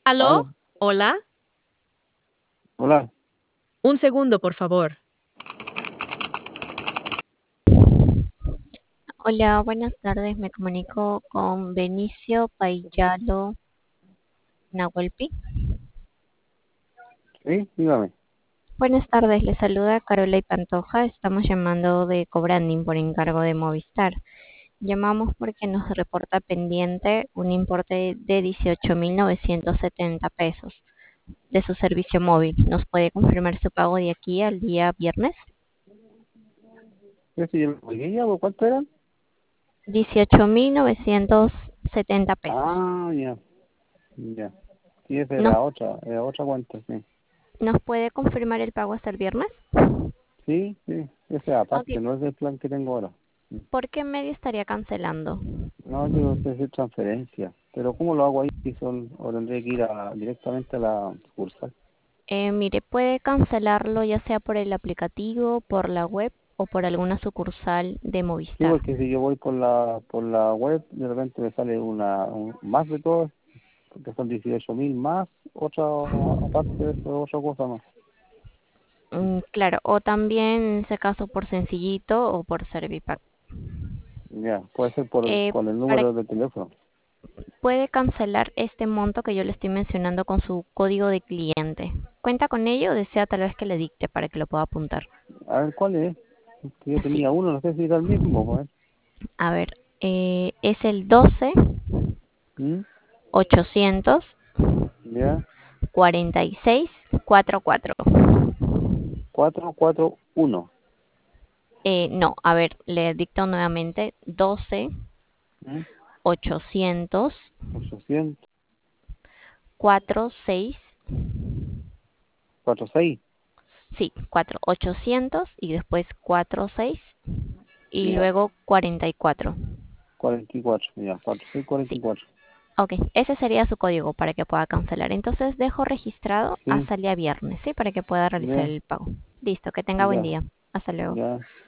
¿Aló? Aló, ¿Hola? hola. Un segundo, por favor. Hola, buenas tardes. Me comunico con Benicio Paillalo Nahuelpi. Sí, dígame. Buenas tardes, le saluda Carola y Pantoja. Estamos llamando de Cobranding por encargo de Movistar. Llamamos porque nos reporta pendiente un importe de 18.970 pesos de su servicio móvil. ¿Nos puede confirmar su pago de aquí al día viernes? ¿Qué si yo me colgué ya? ¿Por cuánto eran? 18.970 pesos. Ah, ya, ya. Sí, esa ¿Nos, era otra cuenta, sí. ¿Nos puede confirmar el pago hasta el viernes? Sí, sí, esa es Ok. aparte, no es del plan que tengo ahora. ¿Por qué medio estaría cancelando? No, yo sé hacer transferencia, pero ¿cómo lo hago ahí? Si son, o tendré que ir directamente a la sucursal. Mire, puede cancelarlo ya sea por el aplicativo, por la web o por alguna sucursal de Sí, Movistar. porque si yo voy por la web, de repente me sale más de todo, porque son 18.000 más, otra, aparte de eso, otra cosa más. Claro, o también en ese caso por Sencillito o por Servipack. Ya, puede ser Eh, con el para, número de teléfono. Puede cancelar este monto que yo le estoy mencionando con su código de cliente. ¿Cuenta con ello o desea tal vez que le dicte para que lo pueda apuntar? A ver, ¿cuál es? Que yo Sí, tenía uno, no sé si era el mismo, pues. a ver, es el 12 ¿Mm? 800 Ya, 46 44. 441. No, a ver, le dicto nuevamente 12 ¿Mm? 800 800, 46. 46. Sí, 4 800 y después 46 y Ya, luego 44. 44. Ya, 46, Sí, 44. ok, ese sería su código para que pueda cancelar. Entonces dejo registrado Sí, hasta el día viernes, ¿sí? Para que pueda realizar ya, el pago. Listo, que tenga buen ya, día. Hasta luego. ya.